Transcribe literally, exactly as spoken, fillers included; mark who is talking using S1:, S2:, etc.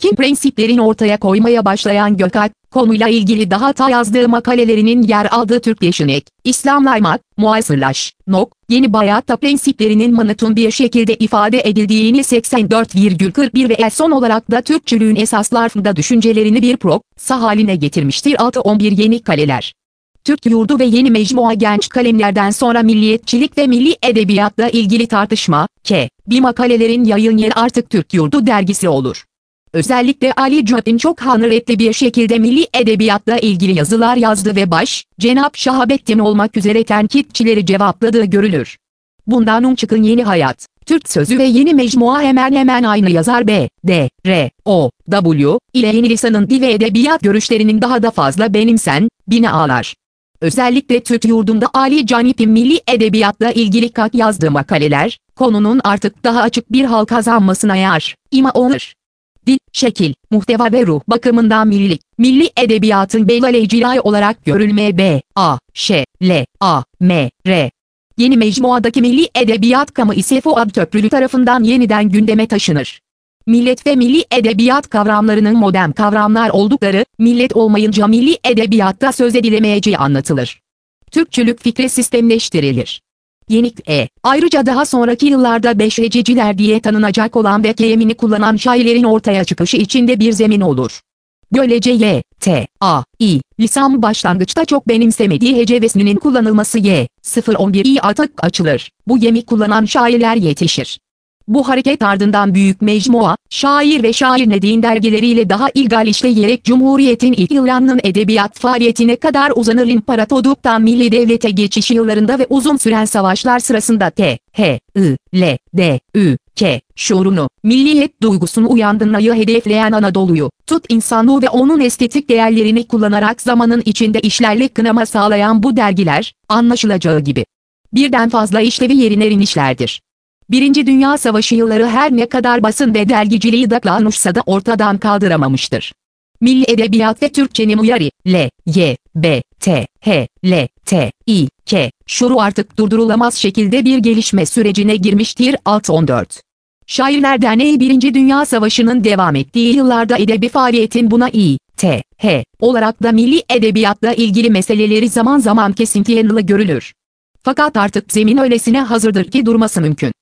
S1: etkin prensiplerin ortaya koymaya başlayan Gökalp, konuyla ilgili daha ta yazdığı makalelerinin yer aldığı Türkleşmek, İslamlaymak, muasırlaş, nok, yeni bayatta prensiplerinin manutun bir şekilde ifade edildiğini seksen dört virgül kırk bir ve en son olarak da Türkçülüğün esaslarında düşüncelerini bir prog, sa haline getirmiştir. altı on bir Yeni Kaleler. Türk Yurdu ve Yeni Mecmua genç kalemlerden sonra milliyetçilik ve milli edebiyatla ilgili tartışma, K. Bir makalelerin yayın yeri artık Türk Yurdu dergisi olur. Özellikle Ali Cöp'ün çok hararetli bir şekilde milli edebiyatla ilgili yazılar yazdı ve baş, Cenab Şahabettin olmak üzere tenkitçileri cevapladığı görülür. Bundan un çıkın Yeni Hayat, Türk Sözü ve Yeni Mecmua hemen hemen aynı yazar B, D, R, O, W ile yeni lisanın dil ve edebiyat görüşlerinin daha da fazla benimsen, binalar. Özellikle Türk Yurdu'nda Ali Canip'in milli edebiyatla ilgili kat yazdığı makaleler, konunun artık daha açık bir hal kazanmasına yar, ima olur. Dil, şekil, muhteva ve ruh bakımından millilik, milli edebiyatın belirleyiciliği olarak görülmeye B, A, Ş, L, A, M, R. Yeni Mecmuadaki milli edebiyat kamu ise Fuat Köprülü tarafından yeniden gündeme taşınır. Millet ve milli edebiyat kavramlarının modern kavramlar oldukları, millet olmayınca milli edebiyatta söz edilemeyeceği anlatılır. Türkçülük fikri sistemleştirilir. Yenik E. Ayrıca daha sonraki yıllarda beşeciciler diye tanınacak olan ve keyemini kullanan şairlerin ortaya çıkışı içinde bir zemin olur. Böylece Y, T, A, İ, lisan başlangıçta çok benimsemediği hece vesninin kullanılması Y, sıfır on bir İ artık açılır. Bu yemi kullanan şairler yetişir. Bu hareket ardından Büyük Mecmua, Şair ve Şair Nedin dergileriyle daha ilgal işleyerek Cumhuriyet'in ilk yıllarının edebiyat faaliyetine kadar uzanır. İmparatorluktan milli devlete geçiş yıllarında ve uzun süren savaşlar sırasında T, H, I, L, D, Ü, K, şuurunu, milliyet duygusunu uyandırmayı hedefleyen Anadolu'yu, tut insanlığı ve onun estetik değerlerini kullanarak zamanın içinde işlerle kınama sağlayan bu dergiler, anlaşılacağı gibi, birden fazla işlevi yerine inişlerdir. Birinci Dünya Savaşı yılları her ne kadar basın ve dergiciliği daklanmışsa da ortadan kaldıramamıştır. Milli edebiyat ve Türkçenin uyarı, L, Y, B, T, H, L, T, İ, K, şuuru artık durdurulamaz şekilde bir gelişme sürecine girmiştir. altı on dört Şairler Derneği Birinci Dünya Savaşı'nın devam ettiği yıllarda edebi faaliyetin buna İ, T, H olarak da milli edebiyatla ilgili meseleleri zaman zaman kesintiyenli görülür. Fakat artık zemin öylesine hazırdır ki durması mümkün.